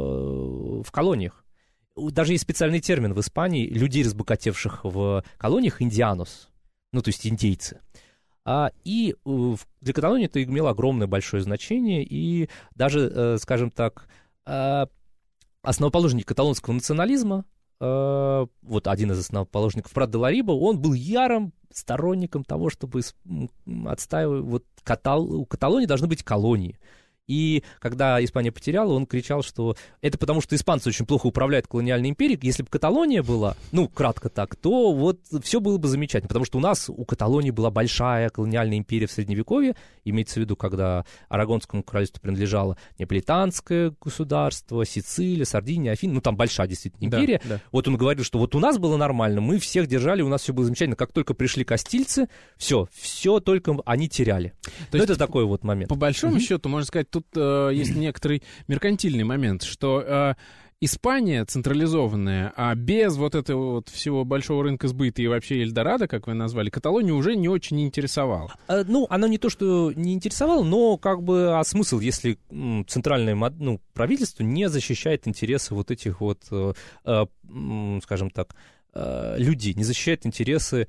в колониях. Даже есть специальный термин в Испании людей, разбогатевших в колониях, индианос. Ну, то есть индейцы. А, и для Каталонии это имело огромное большое значение, и даже, скажем так, основоположник каталонского национализма, вот один из основоположников, Прат де ла Риба, он был ярым сторонником того, чтобы отстаивать, вот Катал... у Каталонии должны быть колонии. И когда Испания потеряла, он кричал, что это потому, что испанцы очень плохо управляют колониальной империей. Если бы Каталония была, ну, кратко так, то вот все было бы замечательно. Потому что у нас, у Каталонии была большая колониальная империя в Средневековье. Имеется в виду, когда Арагонскому королевству принадлежало Неаполитанское государство, Сицилия, Сардиния, Афины. Ну, там большая действительно империя. Да, да. Вот он говорил, что вот у нас было нормально, мы всех держали, у нас все было замечательно. Как только пришли кастильцы, все, все только они теряли. То есть это такой вот момент. По большому mm-hmm. счету, можно сказать, тут э, есть некоторый меркантильный момент, что э, Испания централизованная, а без вот этого вот всего большого рынка сбыта и вообще Эльдорадо, как вы назвали, Каталонию уже не очень интересовала. А, ну, она не то, что не интересовала, но как бы, а смысл, если м, центральное, ну, правительство не защищает интересы вот этих вот, э, э, скажем так, людей, не защищает интересы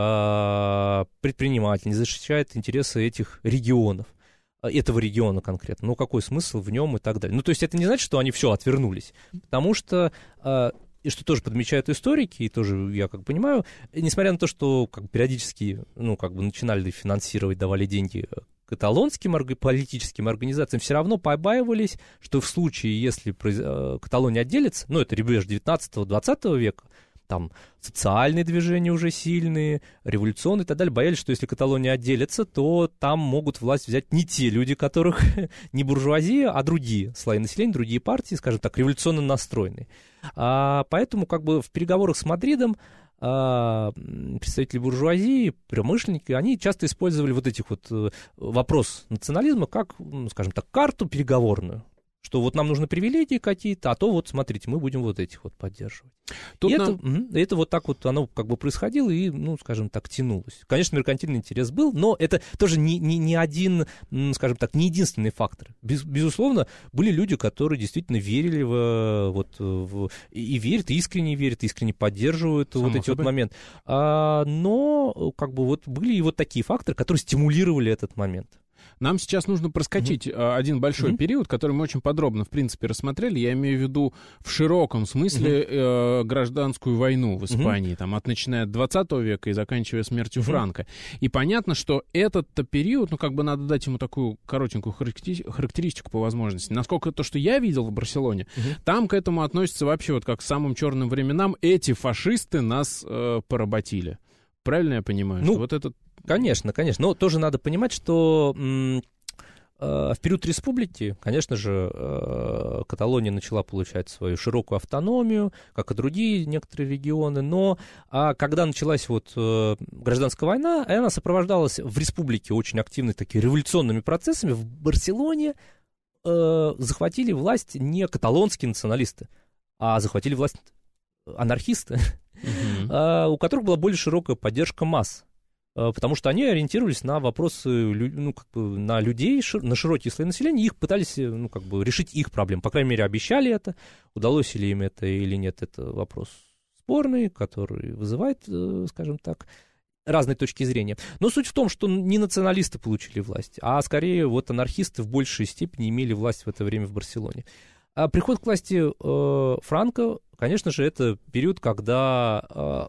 предпринимателей, не защищает интересы этих регионов, этого региона конкретно. Ну, какой смысл в нем и так далее. Ну, то есть это не значит, что они все отвернулись, потому что, и что тоже подмечают историки, и тоже я как понимаю, несмотря на то, что как бы, периодически, ну, как бы начинали финансировать, давали деньги каталонским политическим организациям, все равно побаивались, что в случае, если Каталония отделится, ну, это рубеж девятнадцатого-двадцатого века, там социальные движения уже сильные, революционные и так далее, боялись, что если Каталония отделится, то там могут власть взять не те люди, которых не буржуазия, а другие слои населения, другие партии, скажем так, революционно настроенные. А, поэтому как бы в переговорах с Мадридом а, представители буржуазии, промышленники, они часто использовали вот этих вот вопрос национализма как, ну, скажем так, карту переговорную. Что вот нам нужны привилегии какие-то, а то вот, смотрите, мы будем вот этих вот поддерживать. Тут и нам... это, это вот так вот оно как бы происходило и, ну, скажем так, тянулось. Конечно, меркантильный интерес был, но это тоже не, не, не один, скажем так, не единственный фактор. Без, безусловно, были люди, которые действительно верили в, вот, в, и верят, и искренне верят, и искренне поддерживают Само вот эти собой. вот моменты. А, но как бы вот были и вот такие факторы, которые стимулировали этот момент. Нам сейчас нужно проскочить mm-hmm. один большой mm-hmm. период, который мы очень подробно, в принципе, рассмотрели. Я имею в виду в широком смысле mm-hmm. э, гражданскую войну в Испании, mm-hmm. там, от начиная от двадцатого века и заканчивая смертью mm-hmm. Франко. И понятно, что этот период, ну, как бы надо дать ему такую коротенькую характеристику по возможности. Насколько то, что я видел в Барселоне, mm-hmm. там к этому относится вообще вот как к самым черным временам. Эти фашисты нас э, поработили. Правильно я понимаю? Ну, что вот этот... Конечно, конечно. Но тоже надо понимать, что м- э, в период республики, конечно же, э, Каталония начала получать свою широкую автономию, как и другие некоторые регионы. Но а когда началась вот э, гражданская война, она сопровождалась в республике очень активными такими революционными процессами. В Барселоне э, захватили власть не каталонские националисты, а захватили власть анархисты, mm-hmm. у которых была более широкая поддержка масс. Потому что они ориентировались на вопросы, ну, как бы на людей, на широкие слои населения, их пытались, ну, как бы решить их проблемы. По крайней мере, обещали это. Удалось ли им это или нет, это вопрос спорный, который вызывает, скажем так, разные точки зрения. Но суть в том, что не националисты получили власть, а скорее вот анархисты в большей степени имели власть в это время в Барселоне. А приход к власти э, Франко, конечно же, это период, когда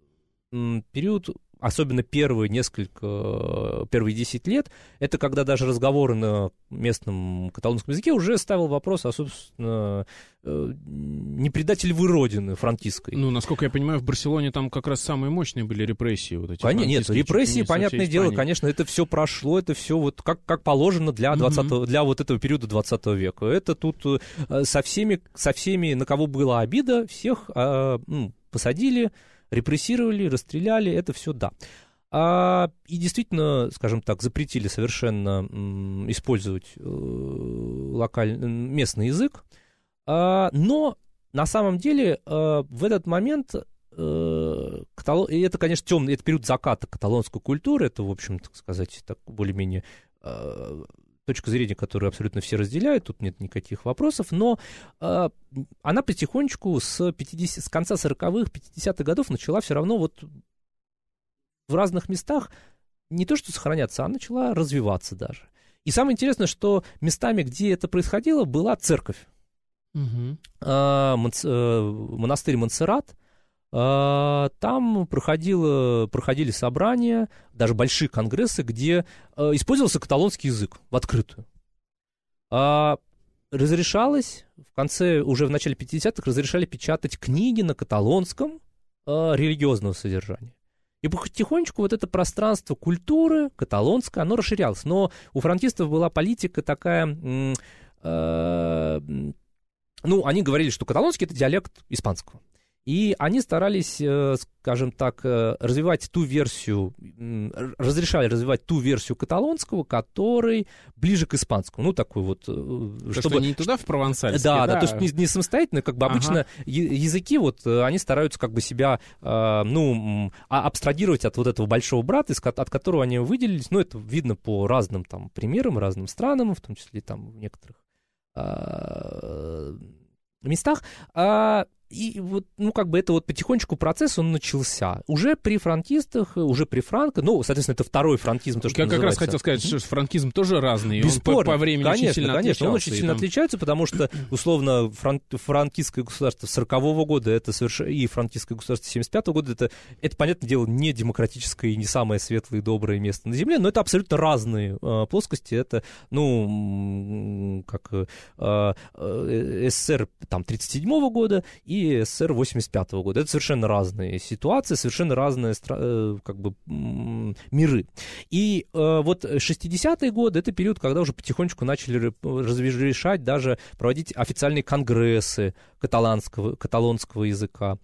э, период, особенно первые несколько, первые десять лет, это когда даже разговоры на местном каталонском языке уже ставил вопрос, а, собственно, э, не предатель вы родины франкистской. Ну, насколько я понимаю, в Барселоне там как раз самые мощные были репрессии. Вот эти Конечно, нет, репрессии, понятное дело, конечно, это все прошло, это все вот как, как положено для, двадцатого, угу. для вот этого периода двадцатого века. Это тут э, со всеми, со всеми, на кого была обида, всех э, ну, посадили, репрессировали, расстреляли, это все да. А, и действительно, скажем так, запретили совершенно м, использовать э, локаль... местный язык. А, но на самом деле э, в этот момент, э, катало... и это, конечно, темный, это период заката каталонской культуры, это, в общем, так сказать, так, более-менее... Э, точка зрения, которую абсолютно все разделяют, тут нет никаких вопросов, но э, она потихонечку с, пятидесятых, с конца сороковых, пятидесятых годов начала все равно вот в разных местах не то что сохраняться, а начала развиваться даже. И самое интересное, что местами, где это происходило, была церковь. Угу. Э, монс, э, монастырь Монсеррат. Там проходило, проходили собрания, даже большие конгрессы, где использовался каталонский язык в открытую. Разрешалось, в конце, уже в начале пятидесятых, разрешали печатать книги на каталонском религиозного содержания. И потихонечку вот это пространство культуры каталонское, оно расширялось. Но у франкистов была политика такая... Ну, они говорили, что каталонский — это диалект испанского. И они старались, скажем так, развивать ту версию, разрешали развивать ту версию каталонского, который ближе к испанскому. Ну, такой вот... То, чтобы... что не туда, в провансальский, да? Да, да, то есть не, не самостоятельно, как бы обычно ага. языки, вот, они стараются как бы себя, ну, абстрагировать от вот этого большого брата, от которого они выделились. Ну, это видно по разным там примерам, разным странам, в том числе там в некоторых местах. и вот, ну, как бы это вот потихонечку процесс, он начался. Уже при франкистах, уже при Франко, ну, соответственно, это второй франкизм, то, что Я как называется. раз хотел сказать, что франкизм тоже разный. Бесспорно. Он по, по времени конечно, очень сильно конечно, он очень сильно там... отличается, потому что, условно, фран... франкистское государство сорокового года это соверш... и франкистское государство семьдесят пятого года, это, это, понятное дело, не демократическое и не самое светлое и доброе место на Земле, но это абсолютно разные э, плоскости. Это, ну, как э, э, СССР там, тридцать седьмого года и СССР восемьдесят пятого года. Это совершенно разные ситуации, совершенно разные э, как бы, миры. И э, вот шестидесятые годы — это период, когда уже потихонечку начали разрешать, даже проводить официальные конгрессы каталанского, каталонского языка.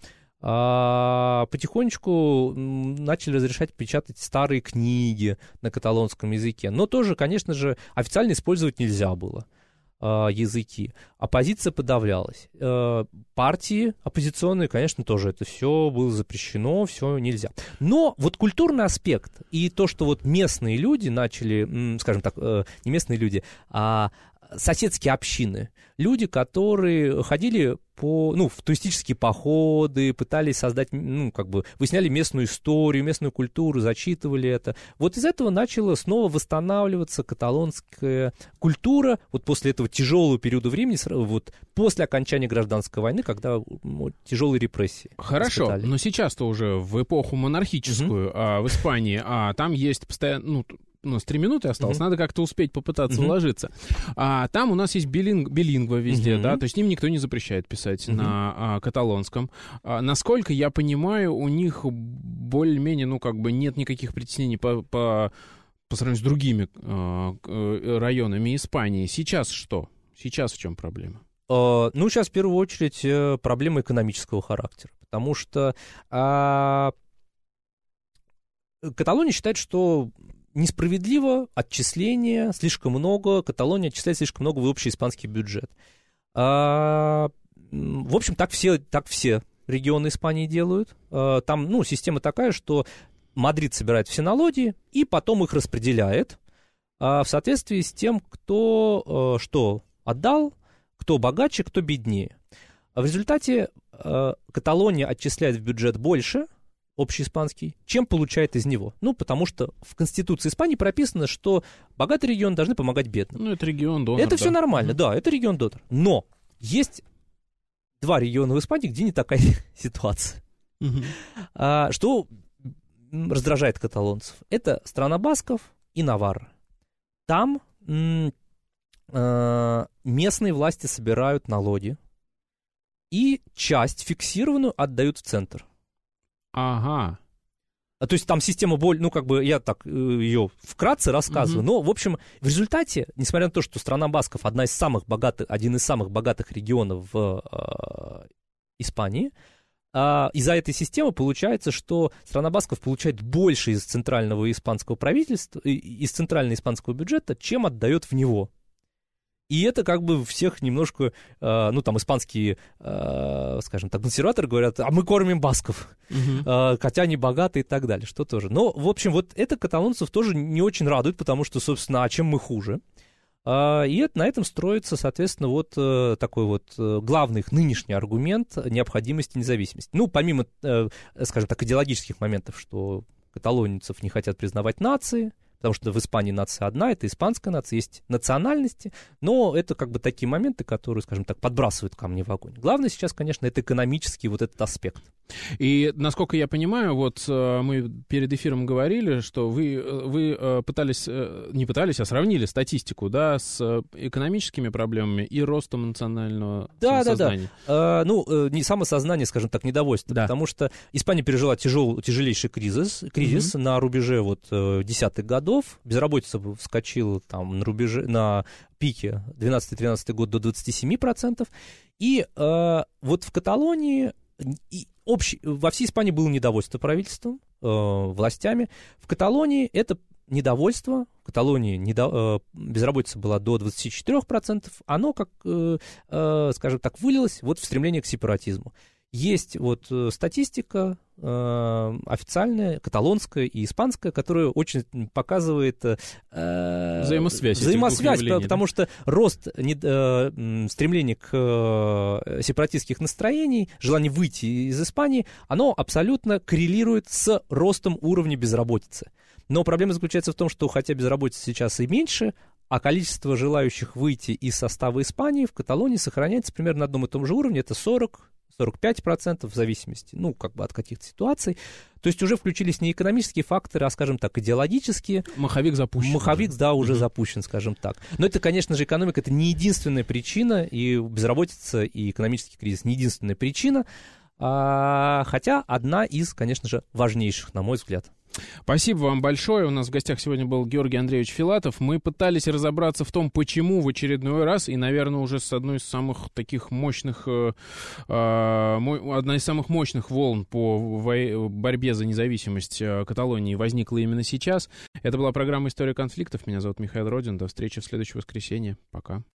А потихонечку начали разрешать печатать старые книги на каталонском языке. Но тоже, конечно же, официально использовать нельзя было а, языки. Оппозиция подавлялась. А, партии оппозиционные, конечно, тоже это все было запрещено, все нельзя. Но вот культурный аспект и то, что вот местные люди начали, скажем так, не местные люди, а соседские общины, люди, которые ходили по, ну, в туристические походы, пытались создать, ну, как бы, выясняли местную историю, местную культуру, зачитывали это. Вот из этого начала снова восстанавливаться каталонская культура, вот после этого тяжелого периода времени, вот после окончания гражданской войны, когда вот, тяжелые репрессии. Хорошо, испытали. Но сейчас-то уже в эпоху монархическую, mm-hmm. а, в Испании, а там есть постоянно, ну, у нас три минуты осталось, mm-hmm. надо как-то успеть попытаться mm-hmm. уложиться. А, там у нас есть билинг, билингва везде, mm-hmm. да, то есть им никто не запрещает писать mm-hmm. на а, каталонском. А, насколько я понимаю, у них более-менее, ну, как бы нет никаких притеснений по, по, по сравнению с другими а, районами Испании. Сейчас что? Сейчас в чем проблема? Uh, ну, сейчас в первую очередь проблема экономического характера, потому что uh, Каталония считает, что несправедливо отчисления, слишком много, Каталония отчисляет слишком много в общий испанский бюджет. А, в общем, так все, так все регионы Испании делают. А, там, ну, система такая, что Мадрид собирает все налоги и потом их распределяет а, в соответствии с тем, кто а, что отдал, кто богаче, кто беднее. А в результате а, Каталония отчисляет в бюджет больше, общеиспанский, чем получает из него. Ну, потому что в Конституции Испании прописано, что богатые регионы должны помогать бедным. Ну, это регион-донор. Это да. все нормально, mm-hmm. да, это регион-донор. Но есть два региона в Испании, где не такая ситуация. Mm-hmm. А, что раздражает каталонцев? Это страна басков и Наварра. Там м- а, местные власти собирают налоги и часть фиксированную отдают в центр. Ага. А, то есть там система более, ну, как бы, я так ее вкратце рассказываю, mm-hmm. но, в общем, в результате, несмотря на то, что страна басков одна из самых богатых, один из самых богатых регионов в э, Испании, э, из-за этой системы получается, что страна басков получает больше из центрального испанского правительства, из центрального испанского бюджета, чем отдает в него. И это как бы всех немножко, э, ну, там, испанские, э, скажем так, консерваторы говорят, а мы кормим басков, uh-huh. э, хотя они богатые и так далее, что тоже. Но, в общем, вот это каталонцев тоже не очень радует, потому что, собственно, а чем мы хуже? Э, и это, на этом строится, соответственно, вот э, такой вот э, главный их нынешний аргумент необходимости независимости. Ну, помимо, э, скажем так, идеологических моментов, что каталонцев не хотят признавать нации, потому что в Испании нация одна, это испанская нация, есть национальности, но это как бы такие моменты, которые, скажем так, подбрасывают камни в огонь. Главное сейчас, конечно, это экономический вот этот аспект. И, насколько я понимаю, вот мы перед эфиром говорили, что вы, вы пытались, не пытались, а сравнили статистику, да, с экономическими проблемами и ростом национального да, самосознания. Да, да, да. Ну, не самосознание, скажем так, недовольство, да. Потому что Испания пережила тяжел, тяжелейший кризис, кризис mm-hmm. на рубеже вот десятых годов. Безработица вскочила там на рубеже, на пике двенадцатый-тринадцатый год до двадцать семь процентов. И э, вот в Каталонии и общий, во всей Испании было недовольство правительством, э, властями. В Каталонии это недовольство, в Каталонии недо, э, безработица была до двадцать четыре процента, оно, как, э, э, скажем так, вылилось вот в стремление к сепаратизму. Есть вот статистика э, официальная, каталонская и испанская, которая очень показывает э, взаимосвязь, взаимосвязь явлений, потому да? что рост не, э, стремления к э, сепаратистских настроений, желание выйти из Испании, оно абсолютно коррелирует с ростом уровня безработицы. Но проблема заключается в том, что хотя безработица сейчас и меньше, а количество желающих выйти из состава Испании в Каталонии сохраняется примерно на одном и том же уровне, это сорок сорок пять процентов в зависимости, ну, как бы от каких-то ситуаций. То есть уже включились не экономические факторы, а, скажем так, идеологические. Маховик запущен. Маховик, уже. да, уже Mm-hmm. запущен, скажем так. Но это, конечно же, экономика — это не единственная причина, и безработица, и экономический кризис — не единственная причина, а, хотя одна из, конечно же, важнейших, на мой взгляд. Спасибо вам большое. У нас в гостях сегодня был Георгий Андреевич Филатов. Мы пытались разобраться в том, почему в очередной раз, и, наверное, уже с одной из самых таких мощных, э, э, одна из самых мощных волн по во- борьбе за независимость Каталонии возникла именно сейчас. Это была программа «История конфликтов». Меня зовут Михаил Родин. До встречи в следующее воскресенье. Пока.